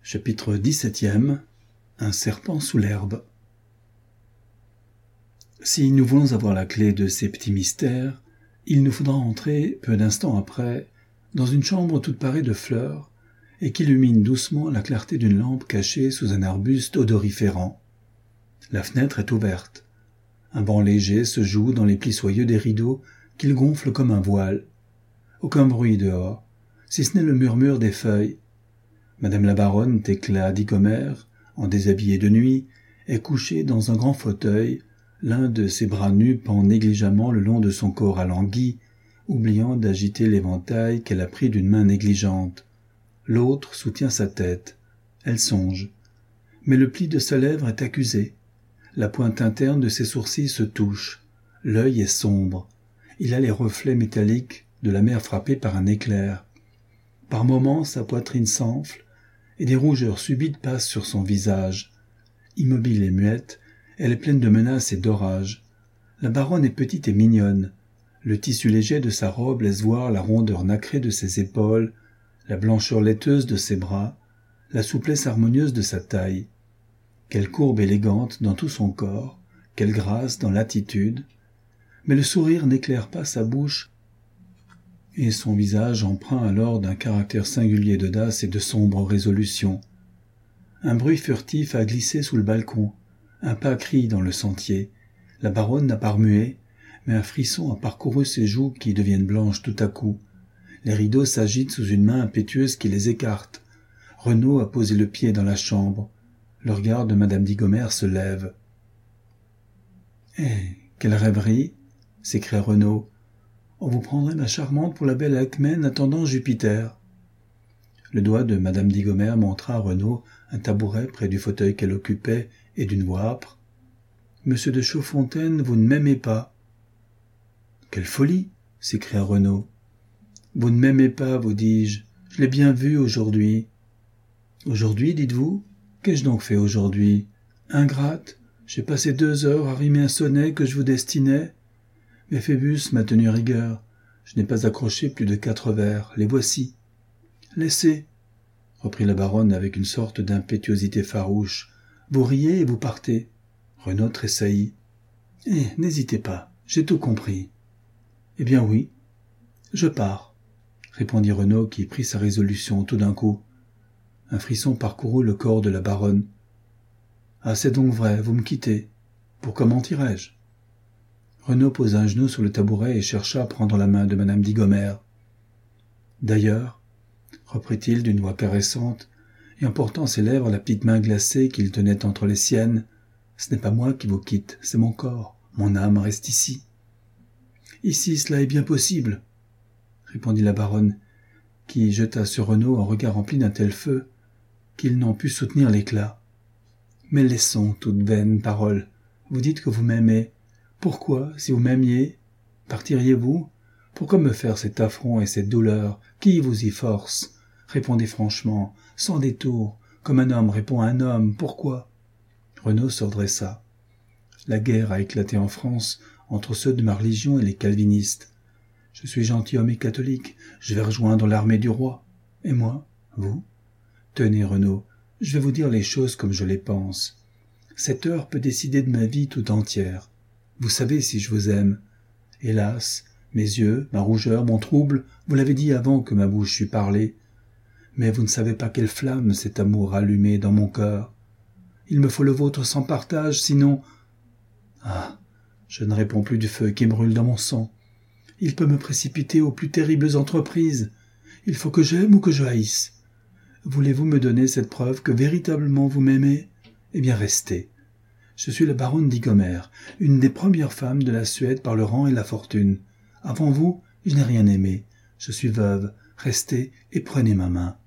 Chapitre 17e. Un serpent sous l'herbe. Si nous voulons avoir la clé de ces petits mystères, il nous faudra entrer, peu d'instants après, dans une chambre toute parée de fleurs et qui illumine doucement la clarté d'une lampe cachée sous un arbuste odoriférant. La fenêtre est ouverte. Un vent léger se joue dans les plis soyeux des rideaux qu'il gonfle comme un voile. Aucun bruit dehors, si ce n'est le murmure des feuilles. Madame la baronne Thecla Digomer, en déshabillé de nuit, est couchée dans un grand fauteuil, l'un de ses bras nus pend négligemment le long de son corps alangui, oubliant d'agiter l'éventail qu'elle a pris d'une main négligente. L'autre soutient sa tête. Elle songe. Mais le pli de sa lèvre est accusé. La pointe interne de ses sourcils se touche. L'œil est sombre. Il a les reflets métalliques de la mer frappée par un éclair. Par moments, sa poitrine s'enfle, et des rougeurs subites passent sur son visage. Immobile et muette, elle est pleine de menaces et d'orage. La baronne est petite et mignonne. Le tissu léger de sa robe laisse voir la rondeur nacrée de ses épaules, la blancheur laiteuse de ses bras, la souplesse harmonieuse de sa taille. Quelle courbe élégante dans tout son corps, quelle grâce dans l'attitude. Mais le sourire n'éclaire pas sa bouche, et son visage empreint alors d'un caractère singulier d'audace et de sombre résolution. Un bruit furtif a glissé sous le balcon, un pas crie dans le sentier. La baronne n'a pas remué, mais un frisson a parcouru ses joues qui deviennent blanches tout à coup. Les rideaux s'agitent sous une main impétueuse qui les écarte. Renaud a posé le pied dans la chambre. Le regard de madame Digomer se lève. « Eh, quelle rêverie !» s'écria Renaud. « On vous prendrait ma charmante pour la belle Alcmène attendant Jupiter. » Le doigt de madame Digomer montra à Renaud un tabouret près du fauteuil qu'elle occupait et d'une voix âpre. « Monsieur de Chaudfontaine, vous ne m'aimez pas. »« Quelle folie !» s'écria Renaud. « Vous ne m'aimez pas, vous dis-je. Je l'ai bien vu aujourd'hui. »« Aujourd'hui, dites-vous ? Qu'ai-je donc fait aujourd'hui ? Ingrate, j'ai passé 2 heures à rimer un sonnet que je vous destinais. Mais Phébus m'a tenu rigueur. Je n'ai pas accroché plus de 4 vers. Les voici. »« Laissez, » reprit la baronne avec une sorte d'impétuosité farouche. « Vous riez et vous partez. » Renaud tressaillit. « Eh, n'hésitez pas, j'ai tout compris. »« Eh bien oui, je pars, » répondit Renaud qui prit sa résolution tout d'un coup. Un frisson parcourut le corps de la baronne. « Ah, c'est donc vrai, vous me quittez. Pourquoi mentirais-je » Renaud posa un genou sur le tabouret et chercha à prendre la main de madame Digomer. « D'ailleurs, » reprit-il d'une voix caressante, et en portant ses lèvres la petite main glacée qu'il tenait entre les siennes, « ce n'est pas moi qui vous quitte, c'est mon corps, mon âme reste ici. »« Ici, cela est bien possible, » répondit la baronne, qui jeta sur Renaud un regard rempli d'un tel feu qu'il n'en put soutenir l'éclat. « Mais laissons toute vaine parole. Vous dites que vous m'aimez. Pourquoi, si vous m'aimiez, partiriez-vous ? Pourquoi me faire cet affront et cette douleur ? Qui vous y force ? Répondez franchement, sans détour, comme un homme répond à un homme. Pourquoi ?» Renaud se redressa. La guerre a éclaté en France entre ceux de ma religion et les calvinistes. Je suis gentilhomme et catholique, je vais rejoindre l'armée du roi. Et moi, vous ? Tenez, Renaud, je vais vous dire les choses comme je les pense. Cette heure peut décider de ma vie tout entière. Vous savez si je vous aime. Hélas, mes yeux, ma rougeur, mon trouble, vous l'avez dit avant que ma bouche eût parlé. Mais vous ne savez pas quelle flamme cet amour a allumée dans mon cœur. Il me faut le vôtre sans partage, sinon... Ah, je ne réponds plus du feu qui brûle dans mon sang. Il peut me précipiter aux plus terribles entreprises. Il faut que j'aime ou que je haïsse. Voulez-vous me donner cette preuve que véritablement vous m'aimez ? Eh bien, restez. Je suis la baronne Digomer, une des premières femmes de la Suède par le rang et la fortune. Avant vous, je n'ai rien aimé. Je suis veuve. Restez et prenez ma main.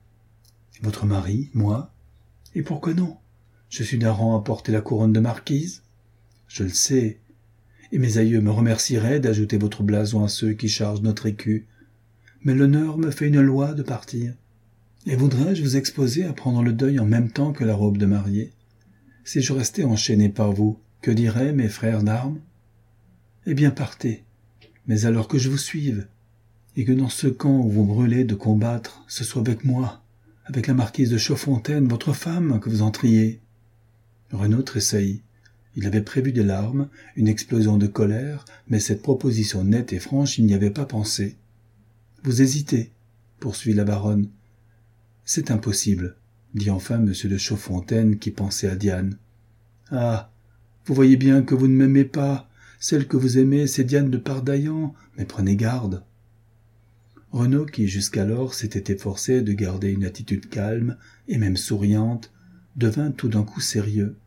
Votre mari, moi ? Et pourquoi non ? Je suis d'un rang à porter la couronne de marquise. Je le sais. Et mes aïeux me remercieraient d'ajouter votre blason à ceux qui chargent notre écu. Mais l'honneur me fait une loi de partir. Et voudrais-je vous exposer à prendre le deuil en même temps que la robe de mariée ? Si je restais enchaîné par vous, que diraient mes frères d'armes ? Eh bien, partez, mais alors que je vous suive, et que dans ce camp où vous brûlez de combattre, ce soit avec moi, avec la marquise de Chaudfontaine, votre femme, que vous entriez. Renaud tressaillit. Il avait prévu des larmes, une explosion de colère, mais cette proposition nette et franche, il n'y avait pas pensé. « Vous hésitez, poursuivit la baronne. « C'est impossible, dit enfin M. de Chaudfontaine qui pensait à Diane. « Ah, vous voyez bien que vous ne m'aimez pas. Celle que vous aimez, c'est Diane de Pardaillan, mais prenez garde. » Renaud, qui jusqu'alors s'était efforcé de garder une attitude calme et même souriante, devint tout d'un coup sérieux.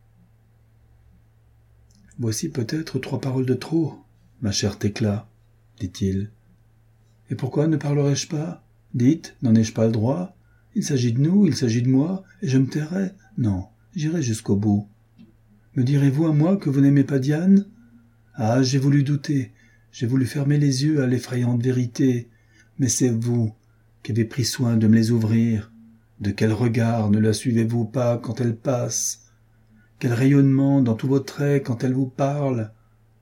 « Voici peut-être 3 paroles de trop, ma chère Thécla, dit-il. Et pourquoi ne parlerai-je pas? Dites, n'en ai-je pas le droit? Il s'agit de nous, il s'agit de moi, et je me tairai? Non, j'irai jusqu'au bout. Me direz-vous à moi que vous n'aimez pas Diane? Ah, j'ai voulu douter, j'ai voulu fermer les yeux à l'effrayante vérité, mais c'est vous qui avez pris soin de me les ouvrir. De quel regard ne la suivez-vous pas quand elle passe? Quel rayonnement dans tous vos traits quand elle vous parle?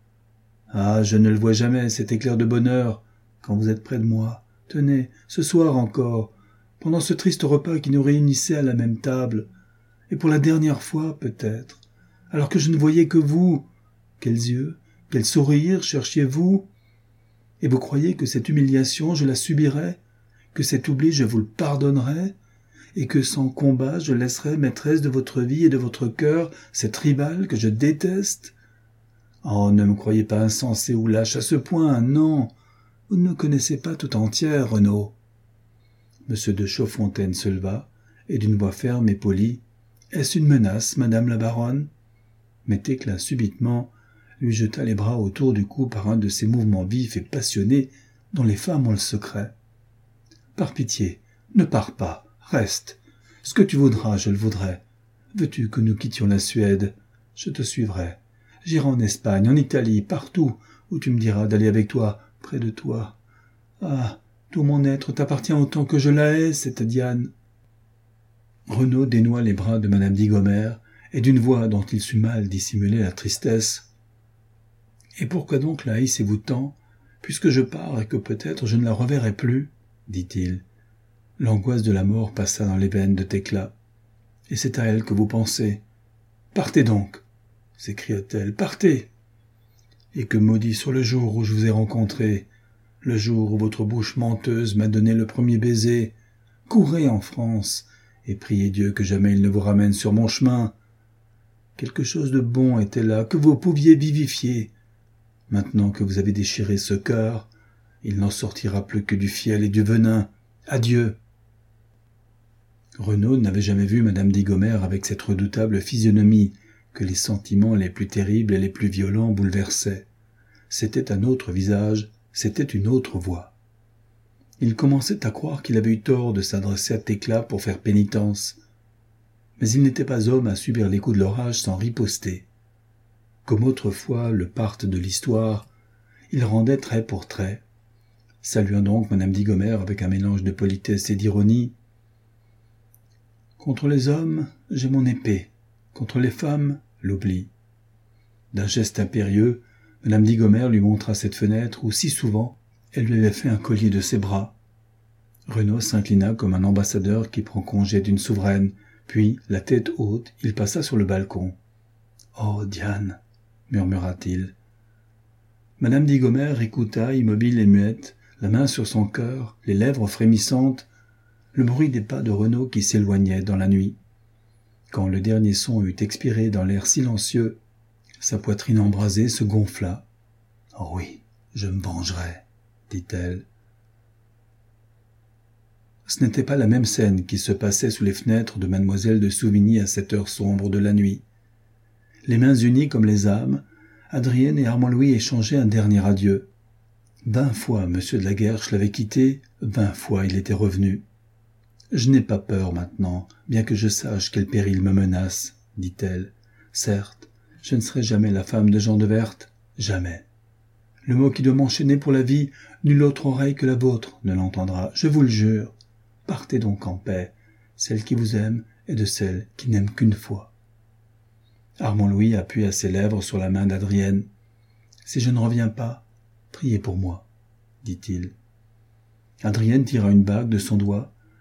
Ah, je ne le vois jamais, cet éclair de bonheur, quand vous êtes près de moi. Tenez, ce soir encore, pendant ce triste repas qui nous réunissait à la même table, et pour la dernière fois peut-être, alors que je ne voyais que vous. Quels yeux, quel sourire cherchiez-vous? Et vous croyez que cette humiliation je la subirais, que cet oubli je vous le pardonnerais, et que sans combat je laisserais maîtresse de votre vie et de votre cœur cette rivale que je déteste? Oh, ne me croyez pas insensé ou lâche à ce point, non, vous ne me connaissez pas tout entière, Renaud. M. de Chaudfontaine se leva, et d'une voix ferme et polie, « Est-ce une menace, madame la baronne ?» Mais Thécla, subitement, lui jeta les bras autour du cou par un de ces mouvements vifs et passionnés dont les femmes ont le secret. « Par pitié, ne pars pas, reste. Ce que tu voudras, je le voudrai. Veux-tu que nous quittions la Suède? Je te suivrai. J'irai en Espagne, en Italie, partout où tu me diras d'aller avec toi, près de toi. Ah, tout mon être t'appartient autant que je la hais, cette Diane. » Renaud dénoua les bras de madame Digomère, et d'une voix dont il sut mal dissimuler la tristesse. « Et pourquoi donc la haïssez-vous tant, puisque je pars et que peut-être je ne la reverrai plus ?» dit-il. L'angoisse de la mort passa dans les veines de Thécla. « Et c'est à elle que vous pensez. Partez donc !» s'écria-t-elle. « Partez ! Et que maudit soit le jour où je vous ai rencontré, le jour où votre bouche menteuse m'a donné le premier baiser. Courez en France et priez Dieu que jamais il ne vous ramène sur mon chemin. Quelque chose de bon était là, que vous pouviez vivifier. Maintenant que vous avez déchiré ce cœur, il n'en sortira plus que du fiel et du venin. Adieu !» Renaud n'avait jamais vu madame Digomère avec cette redoutable physionomie que les sentiments les plus terribles et les plus violents bouleversaient. C'était un autre visage, c'était une autre voix. Il commençait à croire qu'il avait eu tort de s'adresser à Thécla pour faire pénitence. Mais il n'était pas homme à subir les coups de l'orage sans riposter. Comme autrefois le parthe de l'histoire, il rendait trait pour trait. Saluant donc madame Digomère avec un mélange de politesse et d'ironie. « Contre les hommes, j'ai mon épée. Contre les femmes, l'oubli. » D'un geste impérieux, madame Digomère lui montra cette fenêtre où, si souvent, elle lui avait fait un collier de ses bras. Renaud s'inclina comme un ambassadeur qui prend congé d'une souveraine, puis, la tête haute, il passa sur le balcon. « Oh, Diane !» murmura-t-il. Madame Digomère écouta, immobile et muette, la main sur son cœur, les lèvres frémissantes, le bruit des pas de Renaud qui s'éloignait dans la nuit. Quand le dernier son eut expiré dans l'air silencieux, sa poitrine embrasée se gonfla. « Oh oui, je me vengerai, » dit-elle. Ce n'était pas la même scène qui se passait sous les fenêtres de mademoiselle de Souvigny à cette heure sombre de la nuit. Les mains unies comme les âmes, Adrienne et Armand-Louis échangeaient un dernier adieu. 20 fois M. de la Guerche l'avait quitté, 20 fois il était revenu. « Je n'ai pas peur maintenant, bien que je sache quel péril me menace, » dit-elle. « Certes, je ne serai jamais la femme de Jean de Werth, jamais. Le mot qui doit m'enchaîner pour la vie, nulle autre oreille que la vôtre ne l'entendra, je vous le jure. Partez donc en paix, celle qui vous aime est de celle qui n'aime qu'une fois. » Armand-Louis appuya ses lèvres sur la main d'Adrienne. « Si je ne reviens pas, priez pour moi, » dit-il. Adrienne tira une bague de son doigt,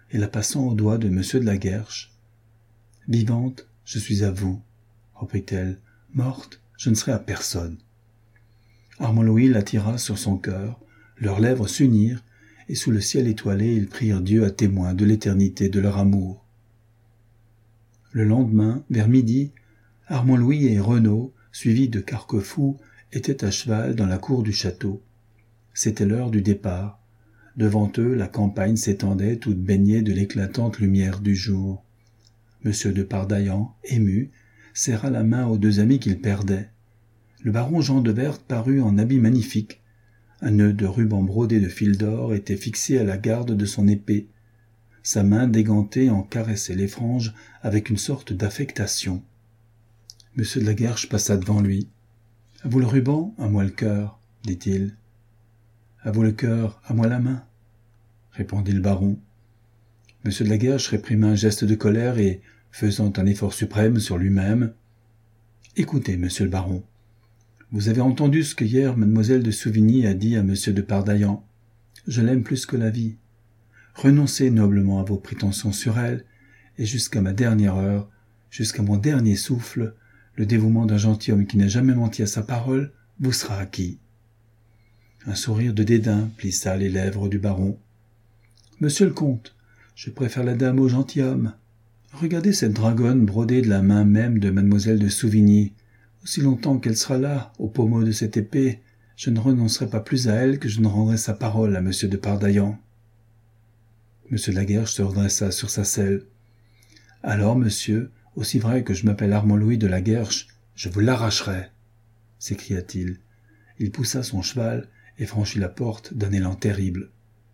et la passant au doigt de monsieur de la Guerche. « Vivante, je suis à vous, reprit-elle. Morte, je ne serai à personne. » Armand Louis l'attira sur son cœur, leurs lèvres s'unirent, et sous le ciel étoilé, ils prirent Dieu à témoin de l'éternité de leur amour. Le lendemain, vers midi, Armand Louis et Renaud, suivis de Carquefou, étaient à cheval dans la cour du château. C'était l'heure du départ. Devant eux, la campagne s'étendait toute baignée de l'éclatante lumière du jour. Monsieur de Pardaillan, ému, serra la main aux deux amis qu'il perdait. Le baron Jean de Werth parut en habit magnifique. Un nœud de ruban brodé de fil d'or était fixé à la garde de son épée. Sa main dégantée en caressait les franges avec une sorte d'affectation. Monsieur de la Guerche passa devant lui. « À vous le ruban, à moi le cœur, » dit-il. « À vous le cœur, à moi la main, » répondit le baron. Monsieur de la Guerche réprima un geste de colère et, faisant un effort suprême sur lui-même, « Écoutez, monsieur le baron, vous avez entendu ce que hier mademoiselle de Souvigny a dit à monsieur de Pardaillan. Je l'aime plus que la vie. Renoncez noblement à vos prétentions sur elle, et jusqu'à ma dernière heure, jusqu'à mon dernier souffle, le dévouement d'un gentilhomme qui n'a jamais menti à sa parole vous sera acquis. » Un sourire de dédain plissa les lèvres du baron. « Monsieur le comte, je préfère la dame au gentilhomme. Regardez cette dragonne brodée de la main même de mademoiselle de Souvigny. Aussi longtemps qu'elle sera là, au pommeau de cette épée, je ne renoncerai pas plus à elle que je ne rendrai sa parole à monsieur de Pardaillan. » Monsieur de la Guerche se redressa sur sa selle. « Alors, monsieur, aussi vrai que je m'appelle Armand Louis de la Guerche, je vous l'arracherai !» s'écria-t-il. Il poussa son cheval et franchit la porte d'un élan terrible.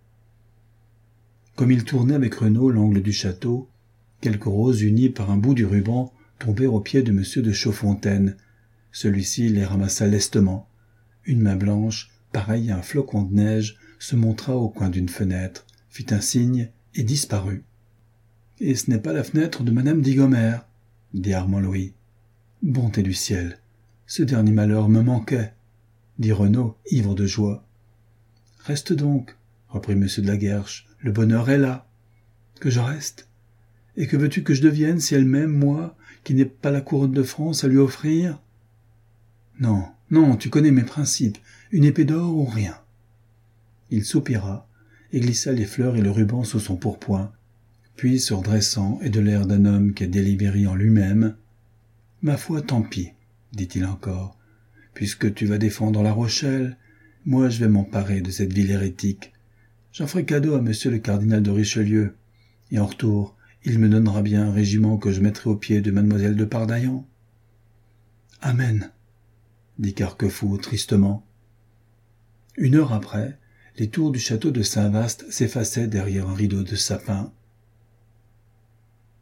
Comme il tournait avec Renaud l'angle du château, quelques roses unies par un bout du ruban tombèrent aux pieds de monsieur de Chaudfontaine. Celui-ci les ramassa lestement. Une main blanche, pareille à un flocon de neige, se montra au coin d'une fenêtre, fit un signe et disparut. « Et ce n'est pas la fenêtre de madame Digomère, » dit Armand Louis. « Bonté du ciel, ce dernier malheur me manquait, » dit Renaud, ivre de joie. « Reste donc, » reprit monsieur de la Guerche, « le bonheur est là. Que je reste. Et que veux-tu que je devienne si elle m'aime, moi, qui n'ai pas la couronne de France à lui offrir ? Non, non, tu connais mes principes, une épée d'or ou rien. » Il soupira et glissa les fleurs et le ruban sous son pourpoint, puis se redressant et de l'air d'un homme qui a délibéré en lui-même, « Ma foi, tant pis, dit-il encore, puisque tu vas défendre La Rochelle, moi je vais m'emparer de cette ville hérétique. J'en ferai cadeau à monsieur le cardinal de Richelieu, et en retour, il me donnera bien un régiment que je mettrai aux pieds de mademoiselle de Pardaillan. »« Amen, » dit Carquefou tristement. Une heure après, les tours du château de Saint-Vaast s'effaçaient derrière un rideau de sapin.